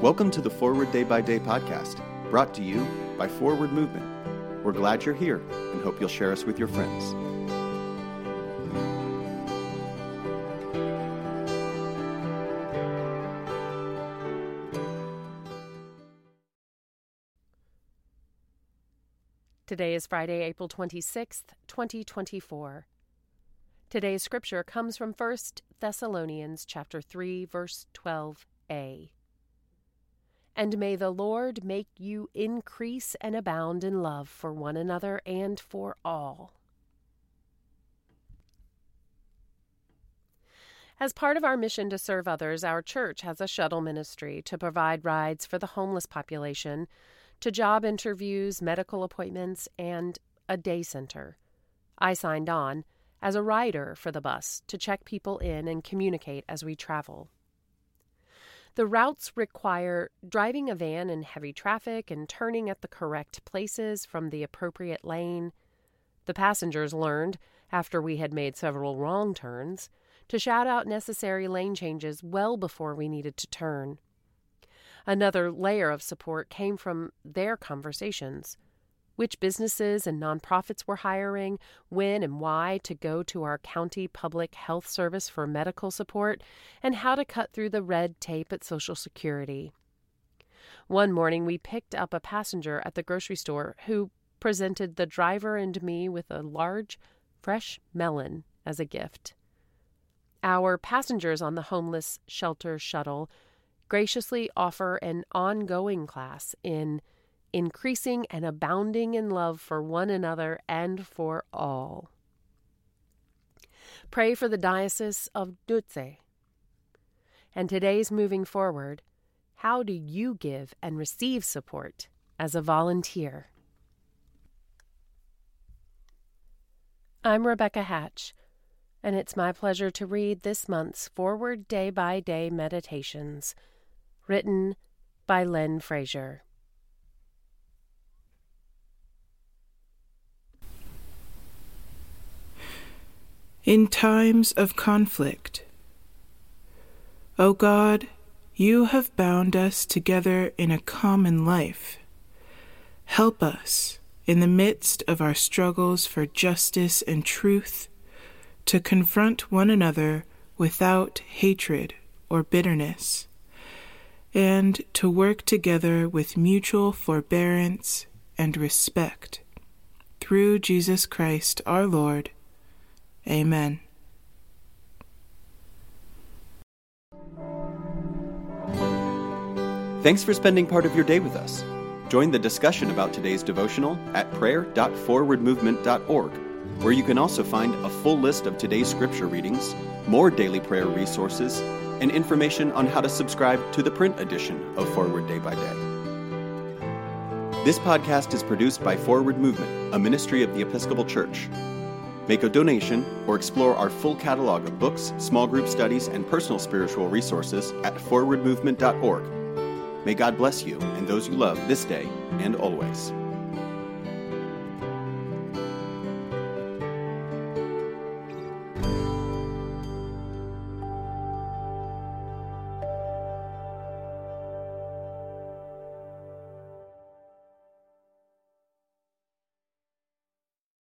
Welcome to the Forward Day by Day podcast, brought to you by Forward Movement. We're glad you're here and hope you'll share us with your friends. Today is Friday, April 26th, 2024. Today's scripture comes from 1 Thessalonians chapter 3, verse 12a. And may the Lord make you increase and abound in love for one another and for all. As part of our mission to serve others, our church has a shuttle ministry to provide rides for the homeless population, to job interviews, medical appointments, and a day center. I signed on as a rider for the bus to check people in and communicate as we travel. The routes require driving a van in heavy traffic and turning at the correct places from the appropriate lane. The passengers learned, after we had made several wrong turns, to shout out necessary lane changes well before we needed to turn. Another layer of support came from their conversations. Which businesses and nonprofits were hiring, when and why to go to our county public health service for medical support, and how to cut through the red tape at Social Security. One morning we picked up a passenger at the grocery store who presented the driver and me with a large, fresh melon as a gift. Our passengers on the homeless shelter shuttle graciously offer an ongoing class in increasing and abounding in love for one another and for all. Pray for the Diocese of Dutse. And today's moving forward, how do you give and receive support as a volunteer? I'm Rebecca Hatch, and it's my pleasure to read this month's Forward Day by Day Meditations, written by Len Frazier. In times of conflict. O God, you have bound us together in a common life. Help us, in the midst of our struggles for justice and truth, to confront one another without hatred or bitterness, and to work together with mutual forbearance and respect. Through Jesus Christ our Lord. Amen. Thanks for spending part of your day with us. Join the discussion about today's devotional at prayer.forwardmovement.org, where you can also find a full list of today's scripture readings, more daily prayer resources, and information on how to subscribe to the print edition of Forward Day by Day. This podcast is produced by Forward Movement, a ministry of the Episcopal Church. Make a donation or explore our full catalog of books, small group studies, and personal spiritual resources at forwardmovement.org. May God bless you and those you love this day and always.